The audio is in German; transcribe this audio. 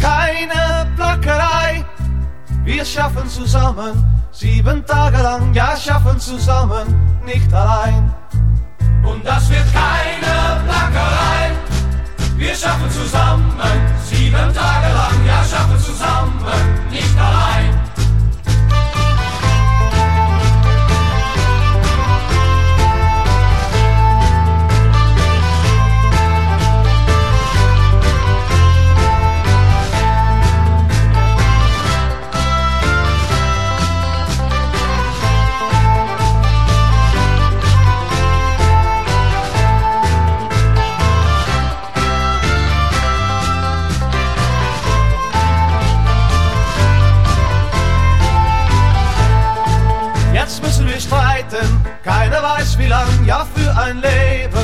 keine Plackerei. Wir schaffen zusammen 7 Tage lang, ja, schaffen zusammen, nicht allein. Und das wird keine Plackerei. Wir schaffen zusammen 7 Tage lang, ja, schaffen zusammen, nicht allein. Jetzt müssen wir streiten, keiner weiß wie lang, ja für ein Leben